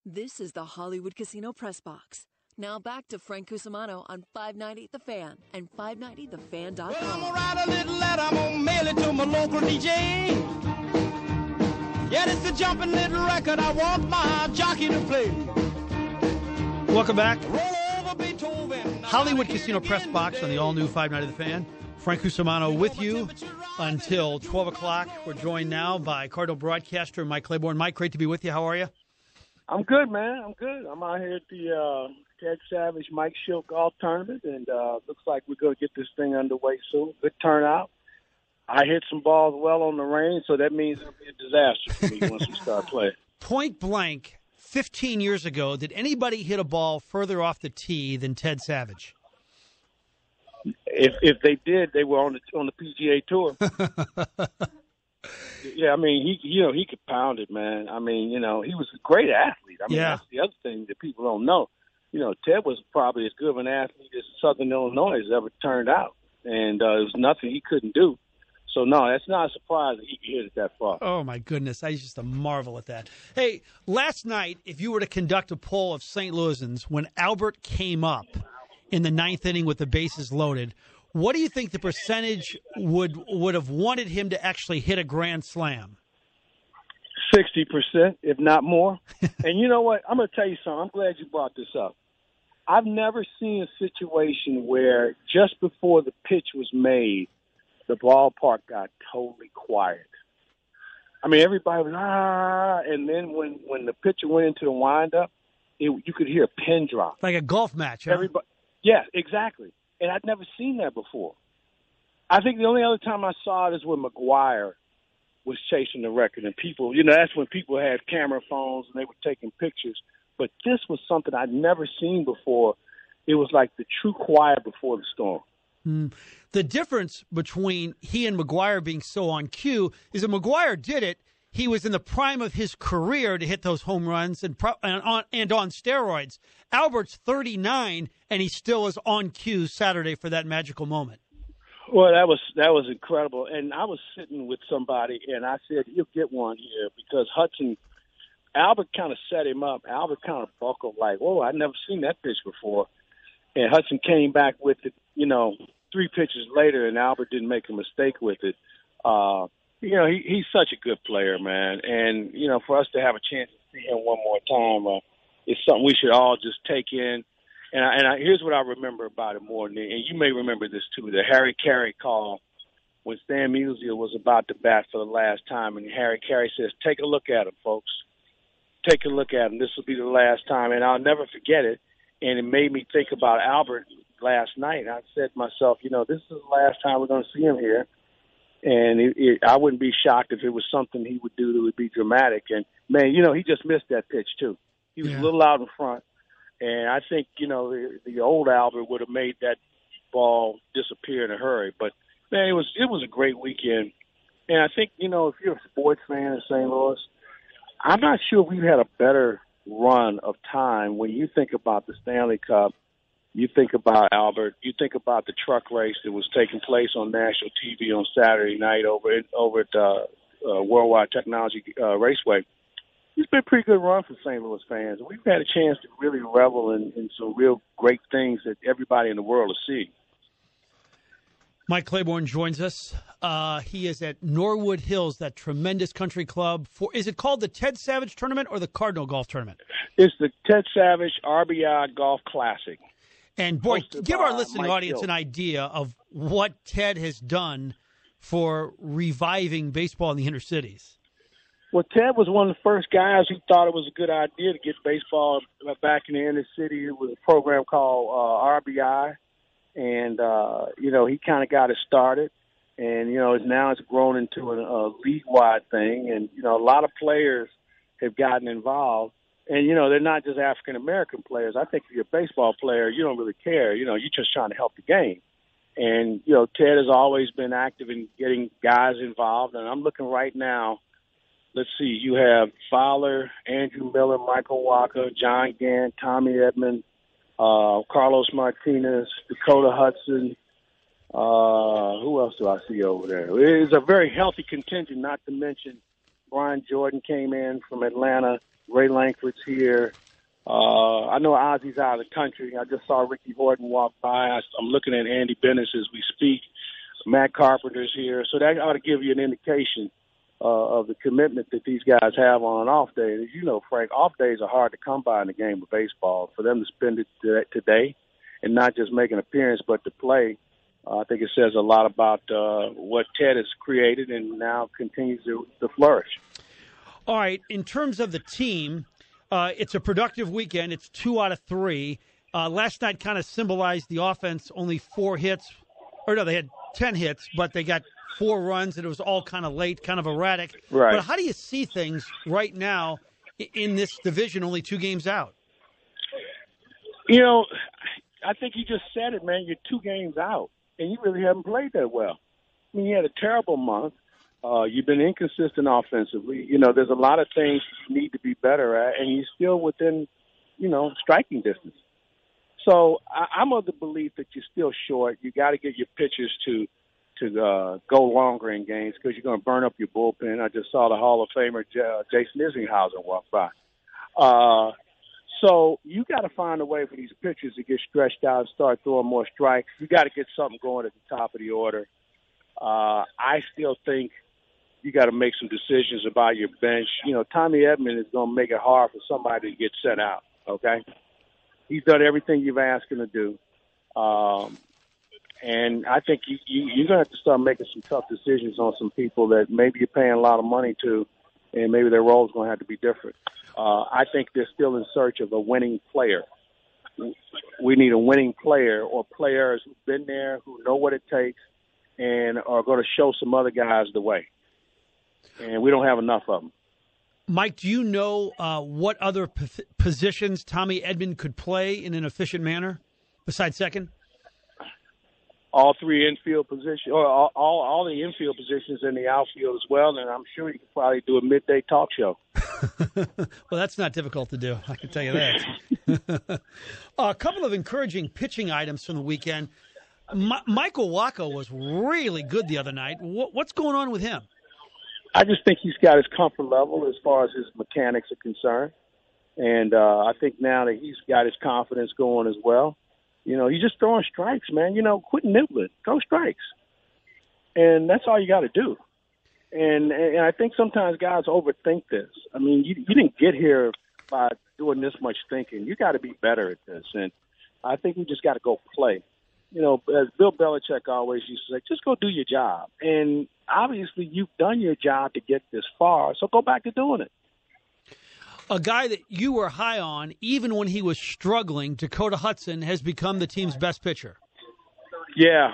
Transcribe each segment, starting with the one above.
This is the Hollywood Casino Press Box. Now back to Frank Cusimano on 590 The Fan and 590thefan.com. Well, I'm gonna write a little letter, I'm gonna mail it to my local DJ. Yeah, it's a jumping little record I want my jockey to play. Welcome back. Roll over Beethoven. Hollywood Casino Press Box on the all-new 590 The Fan. Frank Cusimano with you until 12 o'clock. We're joined now by Cardinal broadcaster Mike Claiborne. Mike, great to be with you. How are you? I'm good, man. I'm good. I'm out here at the Ted Savage Mike Schilt Golf Tournament, and looks like we're going to get this thing underway soon. Good turnout. I hit some balls well on the range, so that means it'll be a disaster for me once we start playing. Point blank, 15 years ago, did anybody hit a ball further off the tee than Ted Savage? If they did, they were on the PGA Tour. Yeah, I mean, he could pound it, man. I mean, he was a great athlete. I mean, That's the other thing that people don't know. Ted was probably as good of an athlete as Southern Illinois has ever turned out, and there was nothing he couldn't do. So, no, that's not a surprise that he could hit it that far. Oh, my goodness. I used to marvel at that. Hey, last night, if you were to conduct a poll of St. Louisans when Albert came up in the ninth inning with the bases loaded, what do you think the percentage would have wanted him to actually hit a grand slam? 60%, if not more. And you know what? I'm going to tell you something. I'm glad you brought this up. I've never seen a situation where just before the pitch was made, the ballpark got totally quiet. I mean, everybody was, and then when the pitcher went into the windup, you could hear a pin drop. Like a golf match, huh? Everybody, yeah, exactly. And I'd never seen that before. I think the only other time I saw it is when McGwire was chasing the record. And people, that's when people had camera phones and they were taking pictures. But this was something I'd never seen before. It was like the true quiet before the storm. The difference between he and McGwire being so on cue is that McGwire did it. He was in the prime of his career to hit those home runs and on steroids. Albert's 39, and he still is on cue Saturday for that magical moment. Well, that was incredible. And I was sitting with somebody, and I said, "You'll get one here," because Albert kind of set him up. Albert kind of buckled like, "Whoa, I'd never seen that pitch before." And Hudson came back with it, 3 pitches later, and Albert didn't make a mistake with it. He's such a good player, man. And, for us to have a chance to see him one more time is something we should all just take in. And here's what I remember about it more than, and you may remember this too, the Harry Carey call when Stan Musial was about to bat for the last time. And Harry Carey says, "Take a look at him, folks. Take a look at him. This will be the last time." And I'll never forget it. And it made me think about Albert last night. I said to myself, this is the last time we're going to see him here. And I wouldn't be shocked if it was something he would do that would be dramatic. And, man, he just missed that pitch, too. He was a little out in front. And I think, the old Albert would have made that ball disappear in a hurry. But, man, it was a great weekend. And I think, if you're a sports fan in St. Louis, I'm not sure we've had a better run of time. When you think about the Stanley Cup, you think about Albert, you think about the truck race that was taking place on national TV on Saturday night over at Worldwide Technology Raceway. It's been a pretty good run for St. Louis fans. We've had a chance to really revel in some real great things that everybody in the world is seeing. Mike Claiborne joins us. He is at Norwood Hills, that tremendous country club. Is it called the Ted Savage Tournament or the Cardinal Golf Tournament? It's the Ted Savage RBI Golf Classic. And, boy, give our listening Mike audience Schilt. an idea of what Ted has done for reviving baseball in the inner cities. Well, Ted was one of the first guys who thought it was a good idea to get baseball back in the inner city. It was a program called RBI. And, he kind of got it started. And, now it's grown into a league-wide thing. And, a lot of players have gotten involved. And, they're not just African-American players. I think if you're a baseball player, you don't really care. You're just trying to help the game. And, Ted has always been active in getting guys involved. And I'm looking right now, let's see, you have Fowler, Andrew Miller, Michael Walker, John Gant, Tommy Edmond, Carlos Martinez, Dakota Hudson. Who else do I see over there? It's a very healthy contingent, not to mention Brian Jordan came in from Atlanta. Ray Langford's here. I know Ozzy's out of the country. I just saw Ricky Horton walk by. I'm looking at Andy Bennis as we speak. Matt Carpenter's here. So that ought to give you an indication of the commitment that these guys have on an off day. As you know, Frank, off days are hard to come by in the game of baseball. For them to spend it today and not just make an appearance but to play, I think it says a lot about what Ted has created and now continues to flourish. All right, in terms of the team, it's a productive weekend. It's 2 out of 3. Last night kind of symbolized the offense, only 4 hits. Or no, they had 10 hits, but they got 4 runs, and it was all kind of late, kind of erratic. Right. But how do you see things right now in this division, only 2 games out? You know, I think you just said it, man. You're 2 games out, and you really haven't played that well. I mean, you had a terrible month. You've been inconsistent offensively. You know, there's a lot of things you need to be better at, and you're still within, striking distance. So I'm of the belief that you're still short. You got to get your pitchers to go longer in games because you're going to burn up your bullpen. I just saw the Hall of Famer Jason Isringhausen walk by. So you got to find a way for these pitchers to get stretched out and start throwing more strikes. You got to get something going at the top of the order. I still think you got to make some decisions about your bench. Tommy Edman is going to make it hard for somebody to get sent out, okay? He's done everything you've asked him to do. And I think you're going to have to start making some tough decisions on some people that maybe you're paying a lot of money to, and maybe their role's going to have to be different. I think they're still in search of a winning player. We need a winning player or players who've been there, who know what it takes, and are going to show some other guys the way. And we don't have enough of them. Mike, do you know what other positions Tommy Edman could play in an efficient manner besides second? All 3 infield positions, or all the infield positions in the outfield as well, and I'm sure he could probably do a midday talk show. Well, that's not difficult to do, I can tell you that. A couple of encouraging pitching items from the weekend. Michael Wacha was really good the other night. What's going on with him? I just think he's got his comfort level as far as his mechanics are concerned. And I think now that he's got his confidence going as well, he's just throwing strikes, man. Quit nibbling. Throw strikes. And that's all you got to do. And I think sometimes guys overthink this. I mean, you didn't get here by doing this much thinking. You got to be better at this. And I think we just got to go play. As Bill Belichick always used to say, just go do your job. And obviously you've done your job to get this far, so go back to doing it. A guy that you were high on, even when he was struggling, Dakota Hudson, has become the team's best pitcher. Yeah.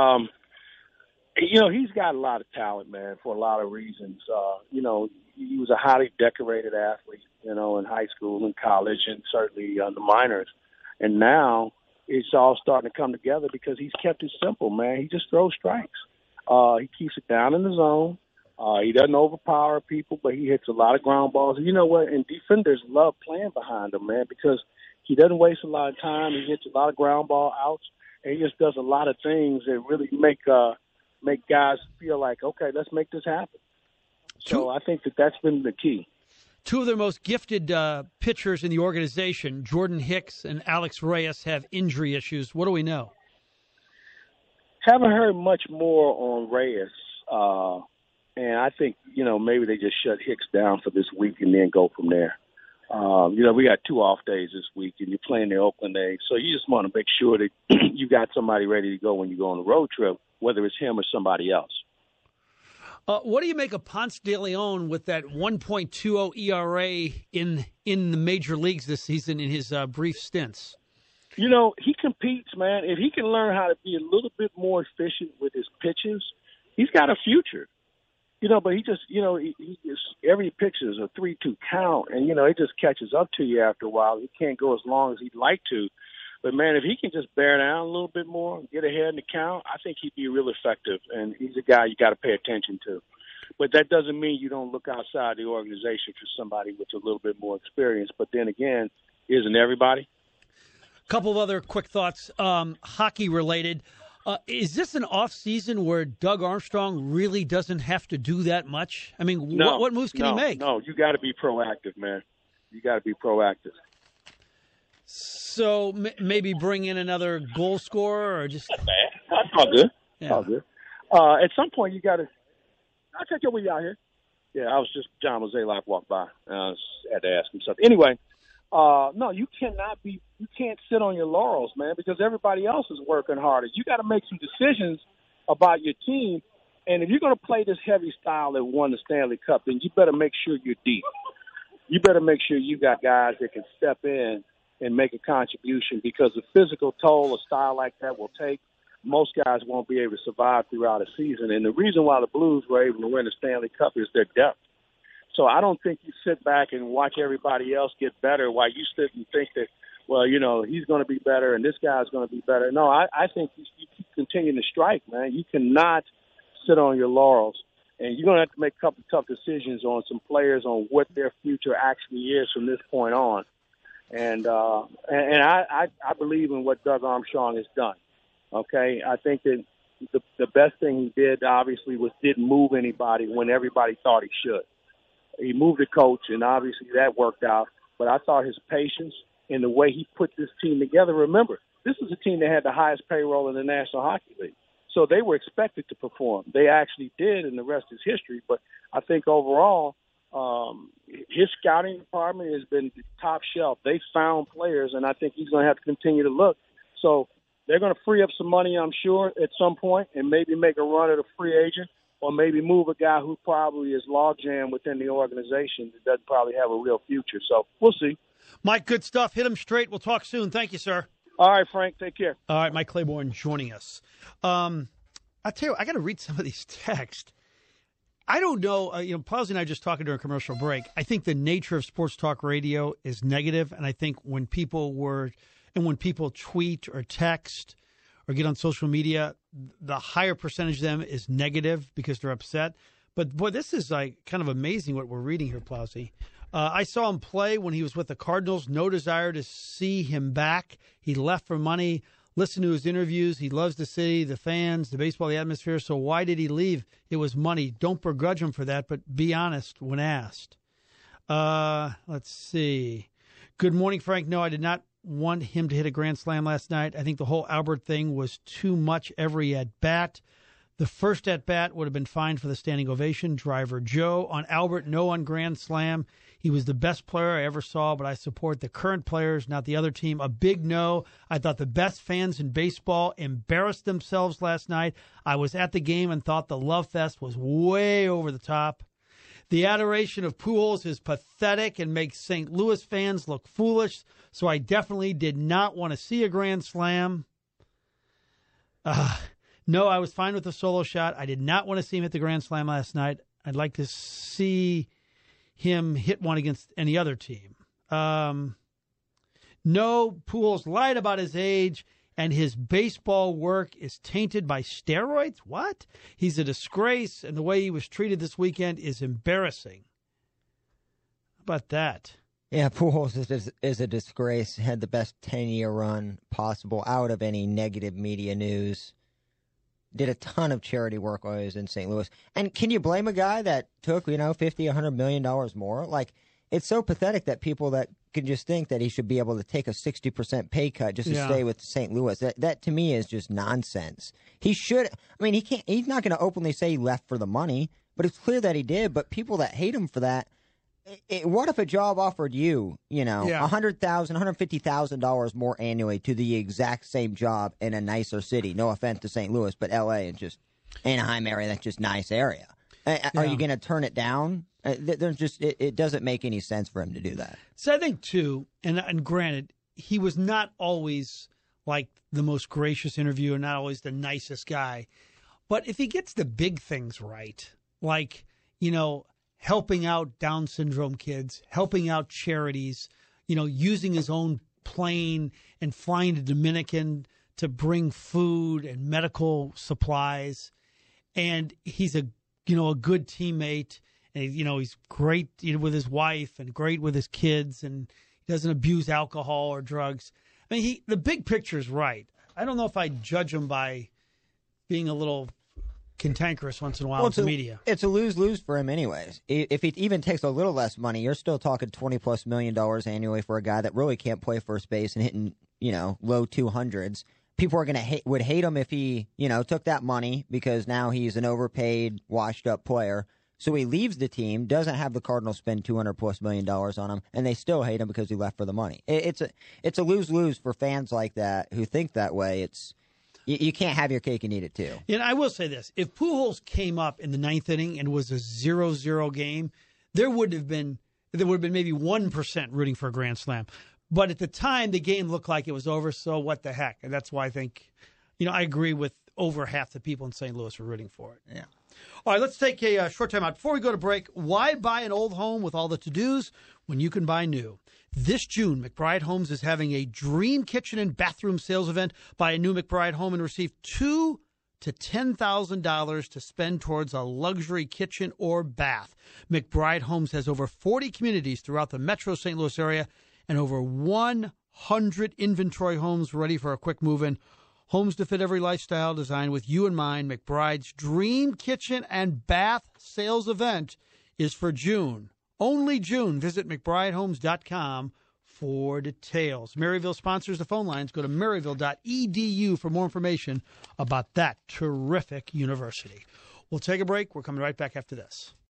He's got a lot of talent, man, for a lot of reasons. He was a highly decorated athlete, in high school and college and certainly on the minors. And now it's all starting to come together because he's kept it simple, man. He just throws strikes. He keeps it down in the zone. He doesn't overpower people, but he hits a lot of ground balls. And you know what? And defenders love playing behind him, man, because he doesn't waste a lot of time. He hits a lot of ground ball outs, and he just does a lot of things that really make guys feel like, okay, let's make this happen. So I think that's been the key. 2 of their most gifted pitchers in the organization, Jordan Hicks and Alex Reyes, have injury issues. What do we know? Haven't heard much more on Reyes. And I think, maybe they just shut Hicks down for this week and then go from there. We got 2 off days this week, and you're playing the Oakland A's. So you just want to make sure that you got somebody ready to go when you go on the road trip, whether it's him or somebody else. What do you make of Ponce de Leon with that 1.20 ERA in the major leagues this season in his brief stints? He competes, man. If he can learn how to be a little bit more efficient with his pitches, he's got a future. But he just, he just, every pitch is a 3-2 count, and, it just catches up to you after a while. He can't go as long as he'd like to. But, man, if he can just bear down a little bit more, get ahead in the count, I think he'd be real effective. And he's a guy you got to pay attention to. But that doesn't mean you don't look outside the organization for somebody with a little bit more experience. But then again, isn't everybody? A couple of other quick thoughts, hockey-related. Is this an off-season where Doug Armstrong really doesn't have to do that much? I mean, what moves can he make? No, you got to be proactive, man. You got to be proactive. So maybe bring in another goal scorer or just. That's bad. That's all good. Yeah. All good. At some point, you got to. I'll take your way out here. Yeah, I was just John Mozeliak walked by. I had to ask him something. Anyway, no, you can't sit on your laurels, man, because everybody else is working harder. You got to make some decisions about your team. And if you're going to play this heavy style that won the Stanley Cup, then you better make sure you're deep. You better make sure you got guys that can step in and make a contribution, because the physical toll a style like that will take, most guys won't be able to survive throughout a season. And the reason why the Blues were able to win the Stanley Cup is their depth. So I don't think you sit back and watch everybody else get better while you sit and think that, well, you know, he's going to be better and this guy's going to be better. No, I think you keep continuing to strike, man. You cannot sit on your laurels. And you're going to have to make a couple tough decisions on some players on what their future actually is from this point on. And I believe in what Doug Armstrong has done. Okay, I think that the best thing he did, obviously, was didn't move anybody when everybody thought he should. He moved the coach, and obviously that worked out. But I thought his patience and the way he put this team together. Remember, this is a team that had the highest payroll in the National Hockey League. So they were expected to perform. They actually did, and the rest is history. But I think overall, his scouting department has been top shelf. They found players, and I think he's going to have to continue to look. So they're going to free up some money, I'm sure, at some point, and maybe make a run at a free agent, or maybe move a guy who probably is logjam within the organization that doesn't probably have a real future. So we'll see. Mike, good stuff. Hit him straight. We'll talk soon. Thank you, sir. All right, Frank. Take care. All right, Mike Claiborne joining us. I tell you, I got to read some of these texts. I don't know. Plowsy and I just talking during a commercial break. I think the nature of sports talk radio is negative, and I think when people tweet or text or get on social media, the higher percentage of them is negative because they're upset. But boy, this is like kind of amazing what we're reading here, Plowsy. I saw him play when he was with the Cardinals. No desire to see him back. He left for money. Listen to his interviews. He loves the city, the fans, the baseball, the atmosphere. So why did he leave? It was money. Don't begrudge him for that, but be honest when asked. Let's see. Good morning, Frank. No, I did not want him to hit a grand slam last night. I think the whole Albert thing was too much every at-bat. The first at-bat would have been fine for the standing ovation. Driver Joe. On Albert, no on grand slam. He was the best player I ever saw, but I support the current players, not the other team. A big no. I thought the best fans in baseball embarrassed themselves last night. I was at the game and thought the love fest was way over the top. The adoration of Pujols is pathetic and makes St. Louis fans look foolish, so I definitely did not want to see a grand slam. No, I was fine with the solo shot. I did not want to see him hit the grand slam last night. I'd like to see him hit one against any other team. No, Pujols lied about his age, and his baseball work is tainted by steroids? What? He's a disgrace, and the way he was treated this weekend is embarrassing. How about that? Yeah, Pujols is a disgrace. Had the best 10-year run possible out of any negative media news. Did a ton of charity work while he was in St. Louis. And can you blame a guy that took, $50, $100 million more? Like, it's so pathetic that people that can just think that he should be able to take a 60% pay cut just to stay with St. Louis. That to me is just nonsense. He should, he's not going to openly say he left for the money, but it's clear that he did. But people that hate him for that, what if a job offered you, $100,000, $150,000 more annually to the exact same job in a nicer city? No offense to St. Louis, but L.A. and just Anaheim area, that's just nice area. Are you going to turn it down? It doesn't make any sense for him to do that. So I think, too, and granted, he was not always like the most gracious interviewer, not always the nicest guy. But if he gets the big things right, like, helping out Down syndrome kids, helping out charities, using his own plane and flying to Dominican to bring food and medical supplies. And he's a good teammate, and he's great with his wife and great with his kids, and he doesn't abuse alcohol or drugs. The big picture is right. I don't know if I judge him by being a little cantankerous once in a while with the media. It's a lose-lose for him anyways. If he even takes a little less money, you're still talking $20+ million annually for a guy that really can't play first base and hitting, low 200s. People are would hate him if he, took that money because now he's an overpaid, washed-up player. So he leaves the team, doesn't have the Cardinals spend $200+ million on him, and they still hate him because he left for the money. It's a lose-lose for fans like that who think that way. You can't have your cake and eat it too. And I will say this: if Pujols came up in the ninth inning and was a 0-0 game, there would have been maybe 1% rooting for a grand slam. But at the time, the game looked like it was over. So what the heck? And that's why I think, I agree with over half the people in St. Louis were rooting for it. Yeah. All right, let's take a short time out. Before we go to break, why buy an old home with all the to-dos when you can buy new? This June, McBride Homes is having a dream kitchen and bathroom sales event. Buy a new McBride home and receive $2,000 to $10,000 to spend towards a luxury kitchen or bath. McBride Homes has over 40 communities throughout the metro St. Louis area and over 100 inventory homes ready for a quick move-in. Homes to fit every lifestyle, designed with you in mind. McBride's Dream Kitchen and Bath Sales Event is for June. Only June. Visit McBrideHomes.com for details. Maryville sponsors the phone lines. Go to maryville.edu for more information about that terrific university. We'll take a break. We're coming right back after this.